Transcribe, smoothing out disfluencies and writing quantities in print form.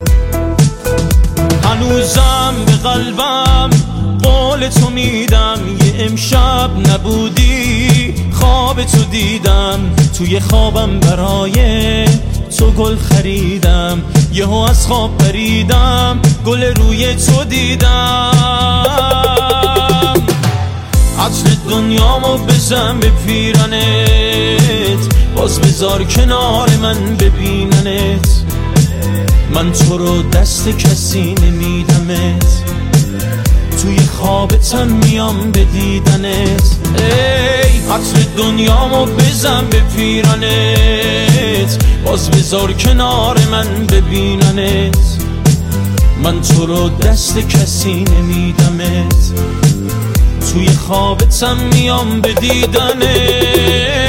هنوزم به قلبم قول تو میدم، یه امشب نبودی خواب تو دیدم، توی خوابم برای تو گل خریدم، یهو از خواب پریدم گل روی تو دیدم. عطر دنیامو بزن به پیرنت، باز بذار کنار من ببیننت، من تو رو دست کسی نمیدمت، توی خوابتم میام به دیدنت. ای عطر دنیامو بزن به پیرنت، باز بذار کنار من ببیننت، من تو رو دست کسی نمیدمت، توی خوابتم میام به دیدنت.